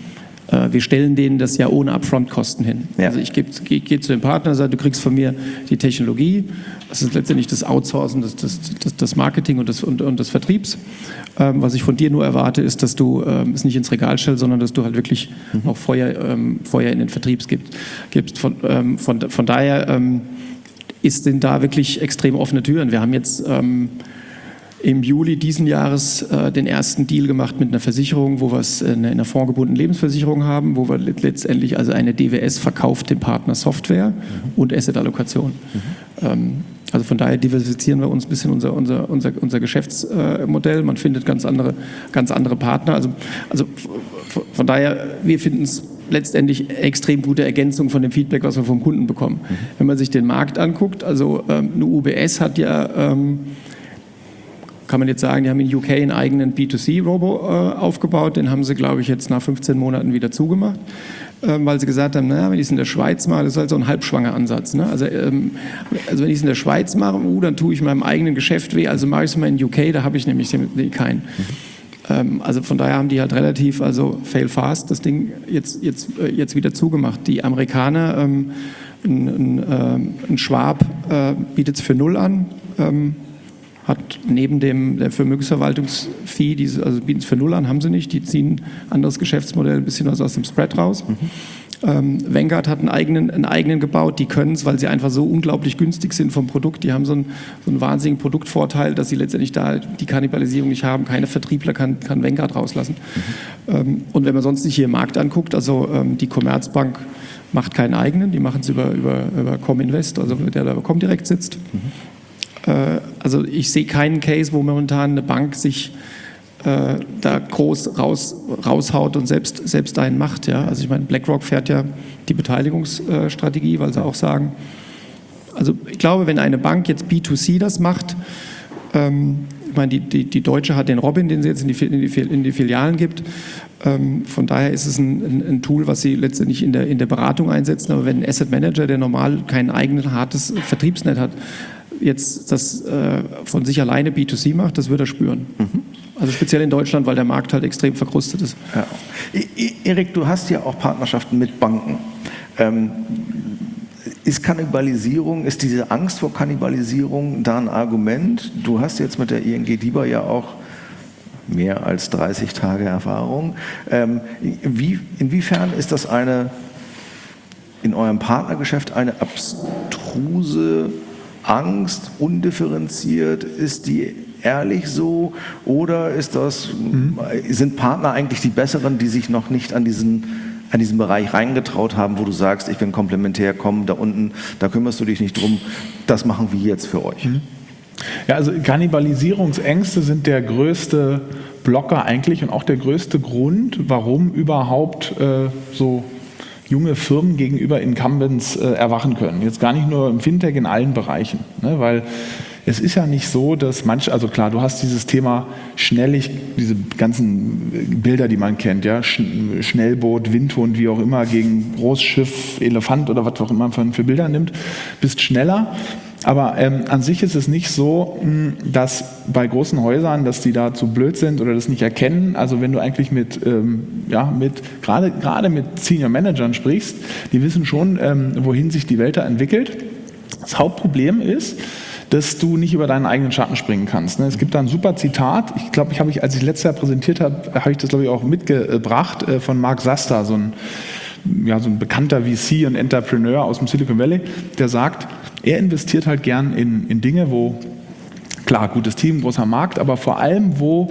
äh, wir stellen denen das ja ohne Upfront-Kosten hin. Ja. Also ich gehe geh, geh zu dem Partner und sage, du kriegst von mir die Technologie, das ist letztendlich das Outsourcen, das, das, das, das Marketing und des und, und des Vertriebs. Ähm, was ich von dir nur erwarte, ist, dass du ähm, es nicht ins Regal stellst, sondern dass du halt wirklich mhm. auch Feuer, ähm, Feuer in den Vertrieb gibst. gibst. Von, ähm, von, von daher ähm, ist denn da wirklich extrem offene Türen. Wir haben jetzt ähm, im Juli diesen Jahres äh, den ersten Deal gemacht mit einer Versicherung, wo wir es in einer, in einer fondgebundenen Lebensversicherung haben, wo wir letztendlich also eine D W S verkauft dem Partner Software mhm. und Asset-Allokation. Mhm. Ähm, also von daher diversifizieren wir uns ein bisschen unser, unser, unser, unser Geschäftsmodell. Man findet ganz andere, ganz andere Partner. Also, also von daher, wir finden es letztendlich extrem gute Ergänzung von dem Feedback, was wir vom Kunden bekommen. Mhm. Wenn man sich den Markt anguckt, also ähm, eine U B S hat ja, ähm, kann man jetzt sagen, die haben in U K einen eigenen B zwei C-Robo äh, aufgebaut, den haben sie, glaube ich, jetzt nach fünfzehn Monaten wieder zugemacht, ähm, weil sie gesagt haben, naja, wenn ich es in der Schweiz mache, das ist halt so ein halbschwanger Ansatz. Ne? Also, ähm, also wenn ich es in der Schweiz mache, uh, dann tue ich meinem eigenen Geschäft weh, also mache ich es mal in U K, da habe ich nämlich keinen. Mhm. Ähm, also von daher haben die halt relativ, also fail fast, das Ding jetzt, jetzt, äh, jetzt wieder zugemacht. Die Amerikaner, ähm, ein, ein, äh, ein Schwab äh, bietet es für null an, ähm, hat neben dem der Vermögensverwaltungsfee, die, also bieten es für null an, haben sie nicht, die ziehen ein anderes Geschäftsmodell, ein bisschen was aus dem Spread raus. Mhm. Ähm, Vanguard hat einen eigenen, einen eigenen gebaut, die können es, weil sie einfach so unglaublich günstig sind vom Produkt, die haben so einen, so einen wahnsinnigen Produktvorteil, dass sie letztendlich da die Kannibalisierung nicht haben, keine Vertriebler kann, kann Vanguard rauslassen. Mhm. Ähm, und wenn man sonst sich hier im Markt anguckt, also ähm, die Commerzbank macht keinen eigenen, die machen es über, über, über Cominvest, also der da Comdirect sitzt. Mhm. Also ich sehe keinen Case, wo momentan eine Bank sich äh, da groß raus, raushaut und selbst, selbst einen macht. Ja? Also ich meine, BlackRock fährt ja die Beteiligungsstrategie, weil sie auch sagen, also ich glaube, wenn eine Bank jetzt B zwei C das macht, ähm, ich meine, die, die, die Deutsche hat den Robin, den sie jetzt in die, in die, in die Filialen gibt. Ähm, von daher ist es ein, ein, ein Tool, was sie letztendlich in der, in der Beratung einsetzen. Aber wenn ein Asset Manager, der normal kein eigenes hartes Vertriebsnet hat, jetzt das äh, von sich alleine B zwei C macht, das wird er spüren. Mhm. Also speziell in Deutschland, weil der Markt halt extrem verkrustet ist. Ja. Erik, du hast ja auch Partnerschaften mit Banken. Ähm, ist Kannibalisierung, ist diese Angst vor Kannibalisierung da ein Argument? Du hast jetzt mit der I N G DiBa ja auch mehr als dreißig Tage Erfahrung. Ähm, wie, inwiefern ist das eine, in eurem Partnergeschäft eine abstruse Angst, undifferenziert, ist die ehrlich so oder ist das, mhm. sind Partner eigentlich die besseren, die sich noch nicht an diesen, an diesen Bereich reingetraut haben, wo du sagst, ich bin komplementär, komm, da unten, da kümmerst du dich nicht drum, das machen wir jetzt für euch. Mhm. Ja, also Kannibalisierungsängste sind der größte Blocker eigentlich und auch der größte Grund, warum überhaupt äh, so junge Firmen gegenüber Incumbents äh, erwachen können. Jetzt gar nicht nur im Fintech, in allen Bereichen. Ne? Weil es ist ja nicht so, dass manche, also klar, du hast dieses Thema Schnellig, diese ganzen Bilder, die man kennt, ja, Sch- Schnellboot, Windhund, wie auch immer, gegen Großschiff, Elefant oder was auch immer man für Bilder nimmt, bist schneller. Aber ähm, an sich ist es nicht so, mh, dass bei großen Häusern, dass die da zu blöd sind oder das nicht erkennen. Also wenn du eigentlich mit, ähm, ja, mit gerade gerade mit Senior Managern sprichst, die wissen schon, ähm, wohin sich die Welt da entwickelt. Das Hauptproblem ist, dass du nicht über deinen eigenen Schatten springen kannst. Es gibt da ein super Zitat, ich glaube, ich habe ich, als ich letztes Jahr präsentiert habe, habe ich das, glaube ich, auch mitgebracht, äh, von Mark Sasta, so ein, ja, so ein bekannter V C und Entrepreneur aus dem Silicon Valley, der sagt, er investiert halt gern in, in Dinge, wo, klar, gutes Team, großer Markt, aber vor allem, wo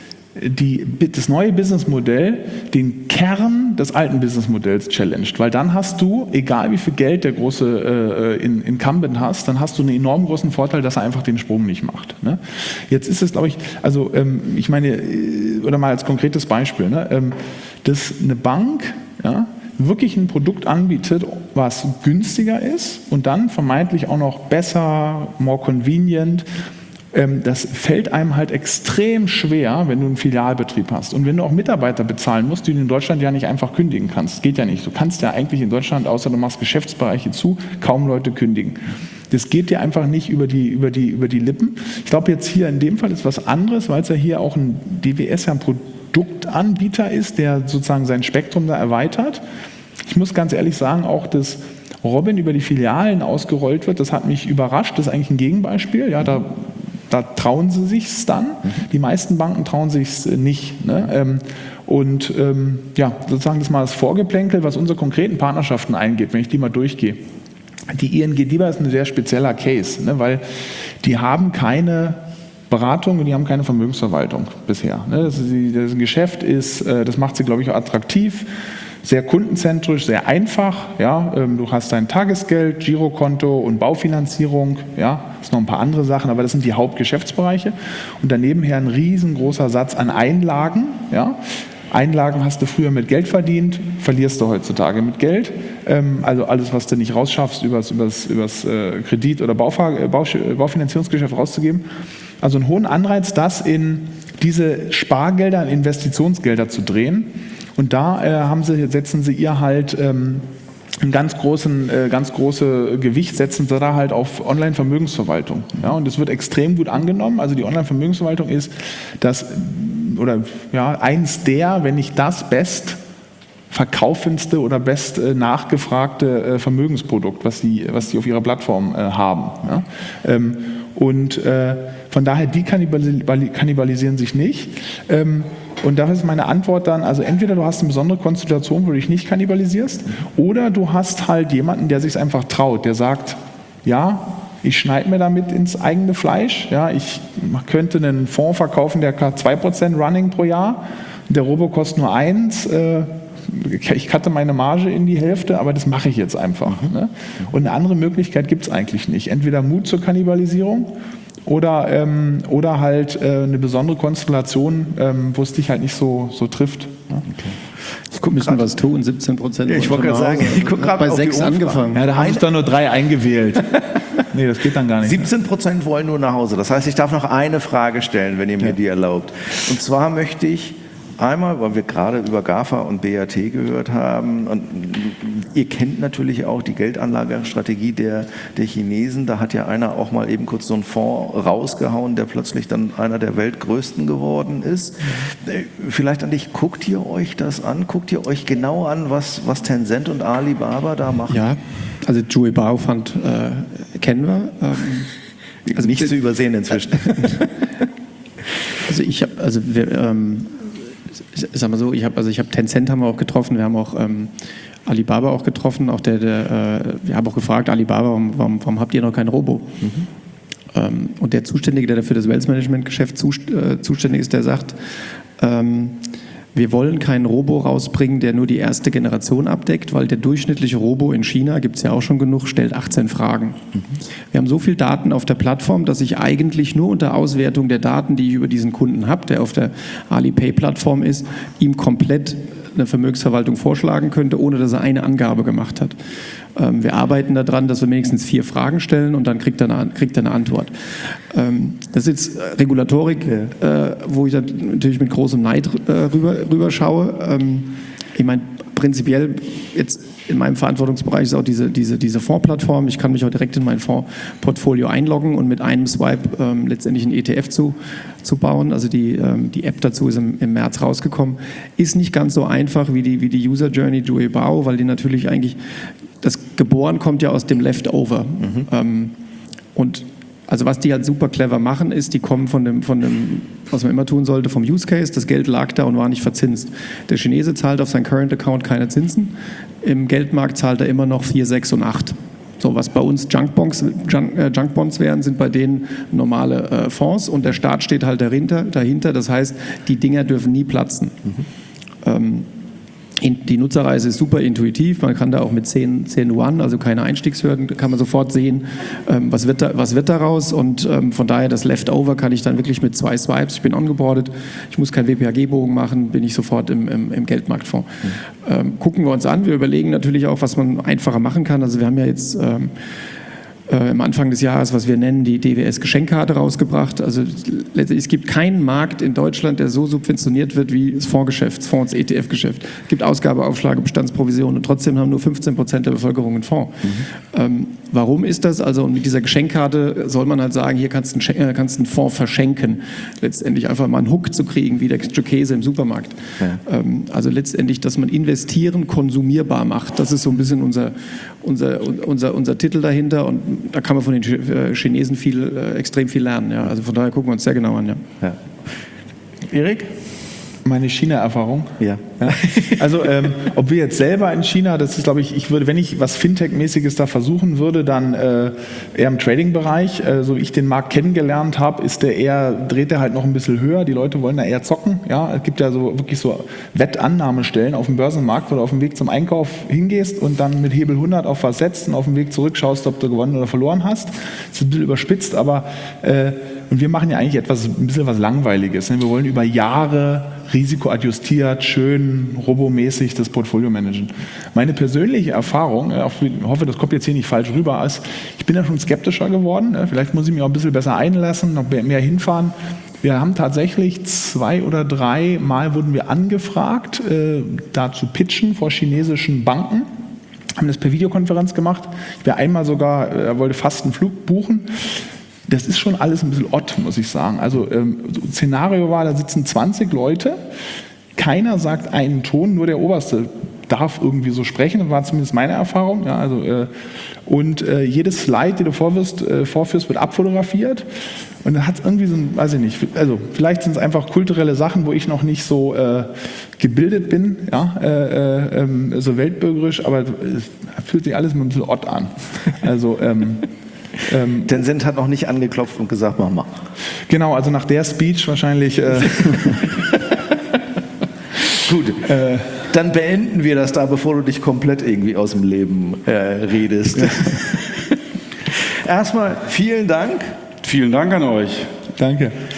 die, das neue Businessmodell den Kern des alten Businessmodells challenged. Weil dann hast du, egal wie viel Geld der große äh, in, Incumbent hast, dann hast du einen enorm großen Vorteil, dass er einfach den Sprung nicht macht. Ne? Jetzt ist es, glaube ich, also ähm, ich meine, oder mal als konkretes Beispiel, ne, ähm, dass eine Bank, ja, wirklich ein Produkt anbietet, was günstiger ist und dann vermeintlich auch noch besser, more convenient. Das fällt einem halt extrem schwer, wenn du einen Filialbetrieb hast. Und wenn du auch Mitarbeiter bezahlen musst, die du in Deutschland ja nicht einfach kündigen kannst. Das geht ja nicht. Du kannst ja eigentlich in Deutschland, außer du machst Geschäftsbereiche zu, kaum Leute kündigen. Das geht dir einfach nicht über die, über die, über die Lippen. Ich glaube, jetzt hier in dem Fall ist was anderes, weil es ja hier auch ein D W S ja ein Produkt Produktanbieter ist, der sozusagen sein Spektrum da erweitert. Ich muss ganz ehrlich sagen, auch dass Robin über die Filialen ausgerollt wird, das hat mich überrascht. Das ist eigentlich ein Gegenbeispiel. Ja, da, da trauen sie sich's dann. Die meisten Banken trauen sich's nicht. Ne? Ähm, und ähm, ja, sozusagen das mal das Vorgeplänkel, was unsere konkreten Partnerschaften eingeht, wenn ich die mal durchgehe. Die I N G DiBa ist ein sehr spezieller Case, ne? Weil die haben keine Beratung und die haben keine Vermögensverwaltung bisher. Ne? Das, ist, das Geschäft ist, das macht sie, glaube ich, auch attraktiv. Sehr kundenzentrisch, sehr einfach. Ja, du hast dein Tagesgeld, Girokonto und Baufinanzierung. Ja, das sind noch ein paar andere Sachen, aber das sind die Hauptgeschäftsbereiche. Und daneben her ein riesengroßer Satz an Einlagen. Ja, Einlagen hast du früher mit Geld verdient, verlierst du heutzutage mit Geld. Also alles, was du nicht rausschaffst, übers, übers, übers Kredit- oder Baufahr- Baufinanzierungsgeschäft rauszugeben. Also einen hohen Anreiz, das in diese Spargelder, in Investitionsgelder zu drehen. Und da äh, haben sie, setzen sie ihr halt ähm, einen ganz großen, äh, ganz große Gewicht, setzen sie da halt auf Online-Vermögensverwaltung. Ja, und das wird extrem gut angenommen. Also die Online-Vermögensverwaltung ist das, oder ja, eins der, wenn nicht das best verkaufendste oder best äh, nachgefragte äh, Vermögensprodukt, was sie, was sie auf ihrer Plattform äh, haben. Ja? Ähm, und äh, von daher, die kannibalisieren sich nicht. Ähm, Und da ist meine Antwort dann, also entweder du hast eine besondere Konstellation, wo du dich nicht kannibalisierst, oder du hast halt jemanden, der sich einfach traut, der sagt, ja, ich schneide mir damit ins eigene Fleisch, ja, ich könnte einen Fonds verkaufen, der hat zwei Prozent Running pro Jahr, der Robo kostet nur eins, äh, ich cutte meine Marge in die Hälfte, aber das mache ich jetzt einfach. Ne? Und eine andere Möglichkeit gibt es eigentlich nicht. Entweder Mut zur Kannibalisierung, Oder, ähm, oder halt äh, eine besondere Konstellation, ähm, wo es dich halt nicht so, so trifft. Ja. Okay. Ich müssen was tun, siebzehn Prozent. Ja, ich wollte gerade sagen, ich gucke gerade bei sechs angefangen. Ja, da haben sich dann nur drei eingewählt. Nee, das geht dann gar nicht. siebzehn Prozent wollen nur nach Hause. Das heißt, ich darf noch eine Frage stellen, wenn ihr mir ja. die erlaubt. Und zwar möchte ich einmal, weil wir gerade über GAFA und B A T gehört haben, und ihr kennt natürlich auch die Geldanlagestrategie der, der Chinesen. Da hat ja einer auch mal eben kurz so einen Fonds rausgehauen, der plötzlich dann einer der weltgrößten geworden ist. Vielleicht an dich, guckt ihr euch das an? Guckt ihr euch genau an, was, was Tencent und Alibaba da machen? Ja, also Juebao Fund äh, kennen wir. Ähm, also nicht zu übersehen inzwischen. Also ich habe, also wir, ähm, ich sag mal so, ich habe, also ich habe Tencent haben wir auch getroffen, wir haben auch ähm, Alibaba auch getroffen, auch der, der äh, wir haben auch gefragt, Alibaba, warum, warum, warum habt ihr noch kein Robo? Mhm. Ähm, und der Zuständige, der dafür das Wealth Management Geschäft zust, äh, zuständig ist, der sagt, ähm, wir wollen keinen Robo rausbringen, der nur die erste Generation abdeckt, weil der durchschnittliche Robo in China, gibt es ja auch schon genug, stellt achtzehn Fragen. Mhm. Wir haben so viel Daten auf der Plattform, dass ich eigentlich nur unter Auswertung der Daten, die ich über diesen Kunden habe, der auf der Alipay-Plattform ist, ihm komplett eine Vermögensverwaltung vorschlagen könnte, ohne dass er eine Angabe gemacht hat. Ähm, wir arbeiten daran, dass wir wenigstens vier Fragen stellen und dann kriegt er eine, kriegt er eine Antwort. Ähm, das ist jetzt Regulatorik, ja. äh, wo ich dann natürlich mit großem Neid äh, rüber, rüber schaue. Ähm, ich meine, prinzipiell jetzt in meinem Verantwortungsbereich ist auch diese, diese, diese Fondsplattform. Ich kann mich auch direkt in mein Fondsportfolio einloggen und mit einem Swipe ähm, letztendlich einen E T F zu, zu bauen. Also die, ähm, die App dazu ist im, im März rausgekommen. Ist nicht ganz so einfach wie die, wie die User Journey Juebao, weil die natürlich eigentlich, das Geboren kommt ja aus dem Leftover. Mhm. Ähm, und also was die halt super clever machen, ist, die kommen von dem, von dem, was man immer tun sollte, vom Use Case. Das Geld lag da und war nicht verzinst. Der Chinese zahlt auf sein Current Account keine Zinsen. Im Geldmarkt zahlt er immer noch vier, sechs und acht. So, was bei uns Junkbonds, Junk, äh, Junkbonds wären, sind bei denen normale äh, Fonds und der Staat steht halt dahinter. dahinter. Das heißt, die Dinger dürfen nie platzen. Mhm. Ähm, Die Nutzerreise ist super intuitiv, man kann da auch mit zehn, zehn Yuan, also keine Einstiegshürden, kann man sofort sehen, ähm, was, wird da, was wird daraus und ähm, von daher das Leftover kann ich dann wirklich mit zwei Swipes, ich bin ongeboardet, ich muss keinen W P H G-Bogen machen, bin ich sofort im, im, im Geldmarktfonds. Mhm. Ähm, gucken wir uns an, wir überlegen natürlich auch, was man einfacher machen kann, also wir haben ja jetzt ähm, äh, am Anfang des Jahres, was wir nennen, die D W S-Geschenkkarte rausgebracht. Also letztendlich, es gibt keinen Markt in Deutschland, der so subventioniert wird wie das Fondsgeschäft, das Fonds- und E T F-Geschäft. Es gibt Ausgabeaufschläge, Bestandsprovisionen und trotzdem haben nur fünfzehn Prozent der Bevölkerung einen Fonds. Mhm. Ähm, warum ist das? Also und mit dieser Geschenkkarte soll man halt sagen, hier kannst du einen, kannst einen Fonds verschenken. Letztendlich einfach mal einen Hook zu kriegen, wie der Käse im Supermarkt. Ja. Ähm, also letztendlich, dass man investieren konsumierbar macht. Das ist so ein bisschen unser, unser, unser, unser Titel dahinter und da kann man von den Chinesen viel, äh, extrem viel lernen. Ja. Also von daher gucken wir uns sehr genau an. Ja. Ja. Erik? Meine China-Erfahrung? Ja. ja. Also ähm, ob wir jetzt selber in China, das ist glaube ich, ich würde, wenn ich was Fintech-mäßiges da versuchen würde, dann äh, eher im Trading-Bereich. Äh, so wie ich den Markt kennengelernt habe, ist der eher, dreht der halt noch ein bisschen höher. Die Leute wollen da eher zocken. Ja, es gibt ja so wirklich so Wettannahmestellen auf dem Börsenmarkt, wo du auf dem Weg zum Einkauf hingehst und dann mit Hebel hundert auf was setzt und auf dem Weg zurück schaust, ob du gewonnen oder verloren hast. Das ist ein bisschen überspitzt, aber äh, und wir machen ja eigentlich etwas, ein bisschen was Langweiliges. Wir wollen über Jahre risikoadjustiert, schön, robomäßig das Portfolio managen. Meine persönliche Erfahrung, ich hoffe, das kommt jetzt hier nicht falsch rüber, ist, ich bin ja schon skeptischer geworden. Vielleicht muss ich mich auch ein bisschen besser einlassen, noch mehr hinfahren. Wir haben tatsächlich zwei oder drei Mal wurden wir angefragt, da zu pitchen vor chinesischen Banken. Haben das per Videokonferenz gemacht. Ich wäre einmal sogar, er wollte fast einen Flug buchen. Das ist schon alles ein bisschen odd, muss ich sagen. Also ähm, so ein Szenario war, da sitzen zwanzig Leute, keiner sagt einen Ton, nur der Oberste darf irgendwie so sprechen, das war zumindest meine Erfahrung. Ja, also, äh, und äh, jedes Slide, die du vorwirst, äh, vorführst, wird abfotografiert. Und dann hat es irgendwie so ein, weiß ich nicht, also vielleicht sind es einfach kulturelle Sachen, wo ich noch nicht so äh, gebildet bin, ja, äh, äh, so weltbürgerisch, aber es fühlt sich alles ein bisschen odd an. Also ähm, Ähm, Tencent hat noch nicht angeklopft und gesagt, mach mal. Genau, also nach der Speech wahrscheinlich. Äh Gut, äh, dann beenden wir das da, bevor du dich komplett irgendwie aus dem Leben äh, redest. Erstmal vielen Dank. Vielen Dank an euch. Danke.